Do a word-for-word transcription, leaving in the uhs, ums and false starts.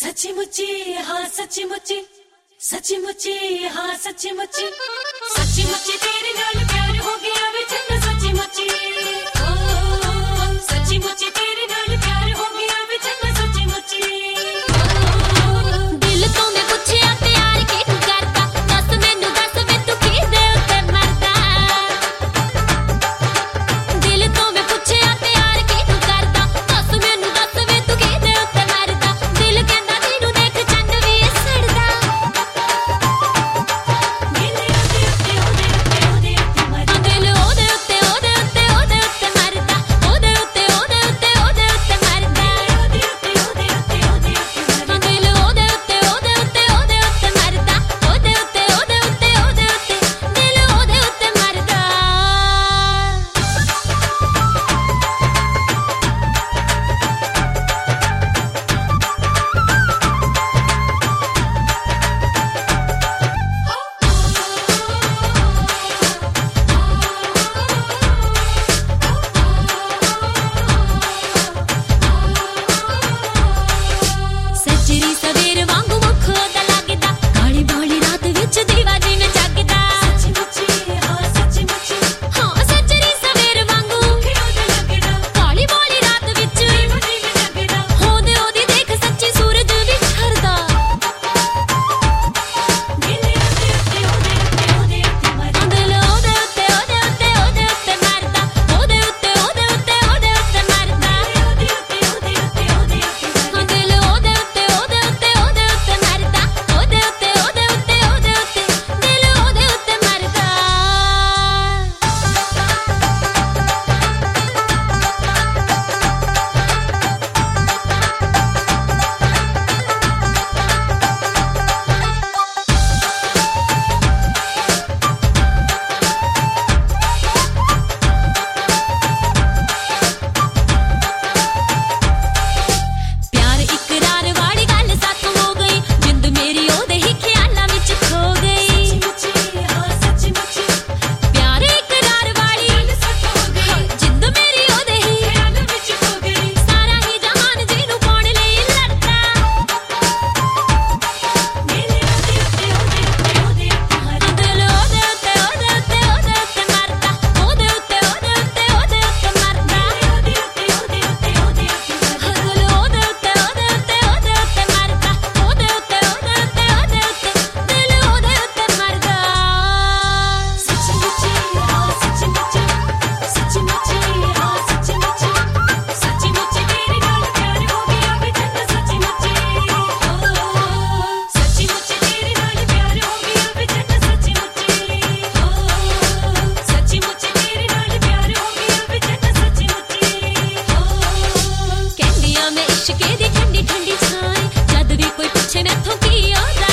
सची मुची हाँ सची मुची सची मुची हाँ सची मुची सची मुची तेरे नाल प्यार हो गया वे चन्ना सची मुची ओ सची मुची तेरे नाल प्यार हो गया वे चन्ना सची मुची दिल तो मैं पूछया प्यार की तू करता दस मैनू दस वे तू की दे उत्ते मरदा दिल तो मैं पूछया प्यार की तू करता दस मैनू दस वे तू की दे उत्ते मरदा दिल कहंदा तैनू देख चंद वी सड़दा दिल ओदे उत्ते ओदे उत्ते ओदे उत्ते मरदा दिल ओदे उत्ते ओदे उत्ते ओदे उत्ते मरदा ओदे उत्ते ओदे उत्ते ओदे उत्ते मरदा ओदे उत्ते ओदे उत्ते ओदे उत्ते दिल ओदे उत्ते ओदे उत्ते ओदे उत्ते मरदा ओदे उत्ते ओदे उत्ते ओदे उत्ते दिल ओदे उत्ते मरदा सजरी सवेर वांगू मुख ओदा लगदा काली बाली रात विच दीवा जिन जगदा सच्ची मुची हाँ सच्ची मुची हाँ सजरी सवेर वांगू मुख ओदा लगदा काली बाली रात विच दीवा जिन जगदा होंदे ओदी देख सच्ची सूरज भी छरदा दिल ओदे उत्ते ओदे उत्ते ओदे उत्ते मरदा दिल ओदे उत्ते ओदे उत्ते ओदे उत्ते मरदा ओदे उत्ते ओदे उत्ते ओदे उत्ते मरदा ओदे उत्ते ओदे उत्ते ओदे उत्ते दिल ओदे उत्ते ओदे उत्ते ओदे उत्ते मरदा ओदे उत्ते ओदे उत्ते ओदे उत्ते दिल ओदे उत्ते मरदा प्यार इकरार वाली गल सच हो गई जिंद मेरी ओदे ही ख्यालां विच खो गई सच्ची मुची हाँ सच्ची मुची प्यार इकरार वाली गल सच हो गई जिंद मेरी ओदे ही ख्यालां विच खो गई सारा ही जहान जिन्नू पाउण लई लड़दा दिल ओदे उत्ते ओदे उत्ते ओदे उत्ते मरदा दिल ओदे उत्ते ओदे उत्ते ओदे उत्ते मरदा ओदे उत्ते ओदे उत्ते ओदे उत्ते मरदा ओदे उत्ते ओदे उत्ते ओदे उत्ते दिल ओदे उत्ते ओदे उत्ते ओदे उत्ते मरदा ओदे उत्ते ओदे उत्ते ओदे उत्ते दिल ओदे उत्ते मरदा सच्ची मुची हाँ सच्ची मुची सच्ची मुची हाँ सच्ची मुची सच्ची मुची तेरे नाल प्यार हो गया वे चन्ना सच्ची मुची ओ सच्ची मुची तेरे नाल प्यार हो गया वे चन्ना सच्ची मुची ओ सच्ची मुची तेरे नाल प्यार हो गया वे चन्ना सच्ची मुची ओ कहंदियां मैं इश्के दी ठंडी ठंडी छाए जद भी कोई पूछे मैथों की ओदा